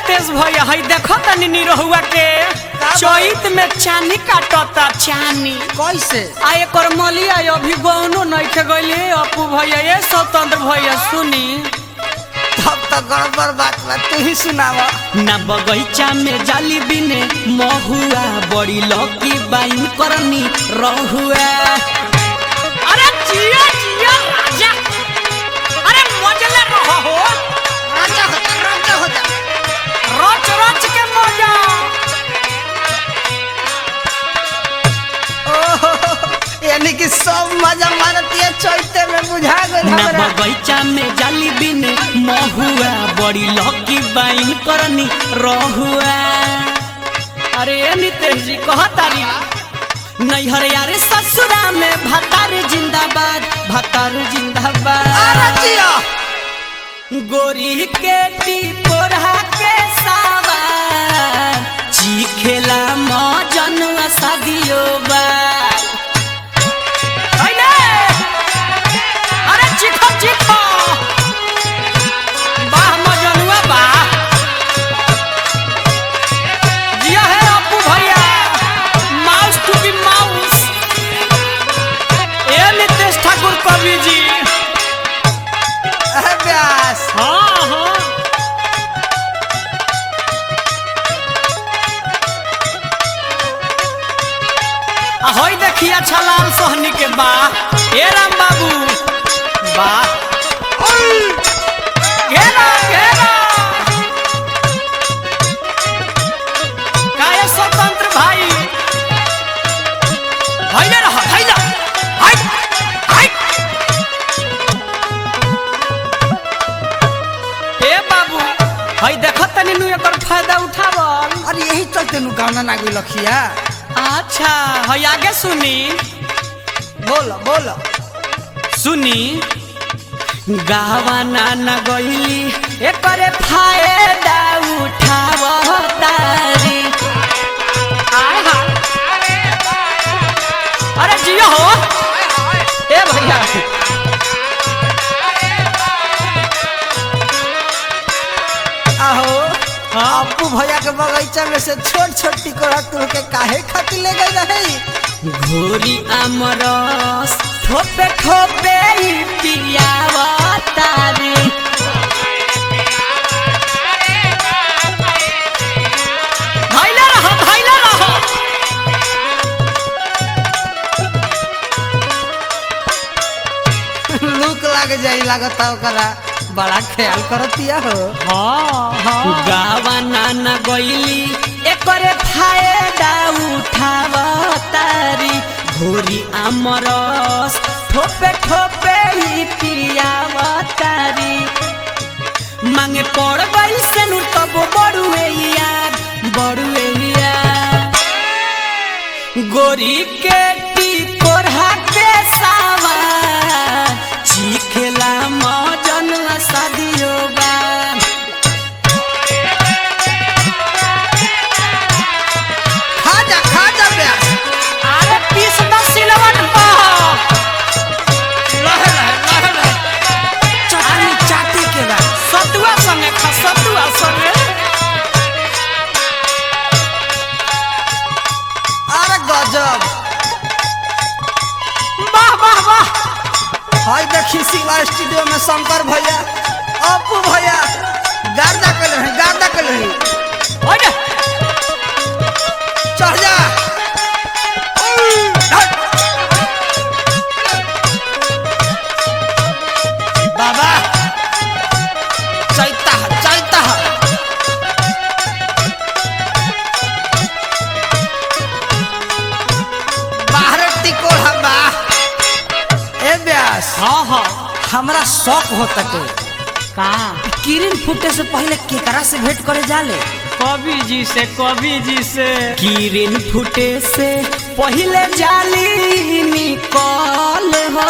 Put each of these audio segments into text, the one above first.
नितेश भैया हई देखो तनी निरहुआ के चैत में चानी काटता चानी कैसे आ एकर मलिया अभी गौनो नहीं के गइले अपू भैया ये स्वतंत्र भैया सुनी तब तो गड़बड़ बात बा तू ही सुनावा ना बगीचा में जाली बिने महुआ बड़ी लौकी बाइन करनी रहुआ अरे जिया जिया राजा अरे मजले रहो हो राजा हो जा रच रच के मजा यानी कि सब मजा मारती है चैते में बुझा गइल ना हमरा बगीचा में जाली बिने महुआ बड़ी लौकी बाइन करनी रहुआ अरे नितेश जी कहतारी नैहर यारे ससुरा में भतार अरे जिंदाबाद जिया गोरी के टिपोरा के सावन चीखेला मजन सदियो बा अरे चिखो चिखो वाह मजनुआ बा जिया है अपू भैया माउस टू बी माउस ए नितेश ठाकुर कवि जी व्यास हाँ हाँ होई देखिया छलाल सोहनी के बा ए राम बाबू बा घेरा घेरा काय स्वतंत्र भाई हैले रह हैला हाय हाय ए बाबू हई देखत तनी नु एकर फायदा उठावल अरे यही चलते नु गाना ना गई लखिया अच्छा हई आगे सुनी बोलो सुनी गावा नाना गईली एकरे फायदा उठावतारी आय हाय अरे जियो हो ए भैया आहो हाँ अपू भैया के बगीचा में से छोट छोट टिकोरा तुल के काहे खातिर ले गई रही घोरी आमरस ठोपे ठोपे पियावतारी धैला रहो लूक लाग जाई लागत ओकरा बड़ा ख्याल करतिया हो गावा नाना गईली एकरे फायदा उठावतारी घोरी आमरस ठोपे ठोपे पियावतारी मांगे पड़ गई से नु तब बड़ुए यार गोरी के टिकोरा के सावा चीखेला मजन सदियो बा खा जा व्यास अरे पीस द सिलवन पा चटनी चाटी के बा सतुआ संगे खा सतुआ संगे अरे गजब वाह वाह वाह हाय देखी शिवा स्टूडियो में शंकर भैया अपू भैया गार्दा कर रही ओए चढ़ जा बाबा चैता बाहर टिकोड़ा बा ए व्यास हाँ हमरा शौक होता के का किरण फूटे से पहले केकरा से भेंट करे जाले कवि जी से किरण फूटे से पहले जाली निकल हो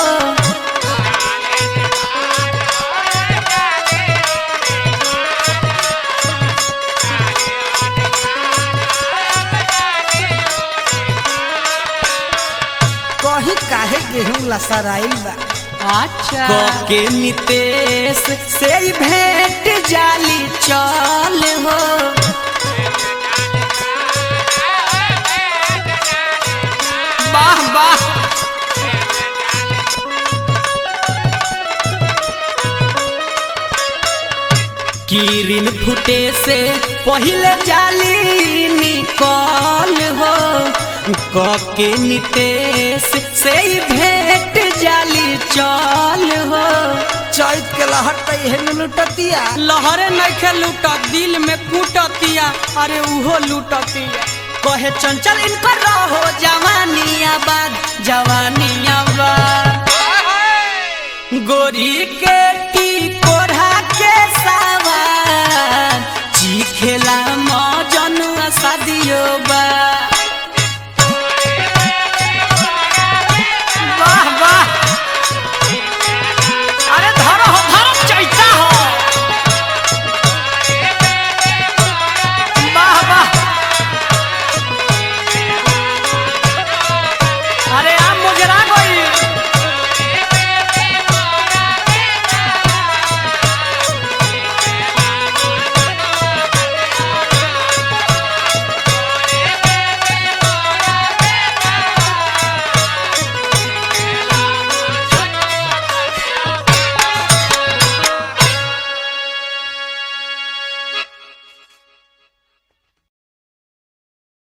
कहीं काहे गेहूं लसराइल बा अच्छा के नितेश से भेंट जाली चल हो छूटे से पहले जाली निकल हो के नितेश से ही भेंट जाली चल हो। चैत के लहर तई है लुटतिया लहरे नइखे लूटत दिल में कूटतिया अरे उहो लूटतिया कहे चंचल इनकर रहो जवानिया बाद जवानिया बाद गोरी के टी कोढ़ा के सावन चीखेला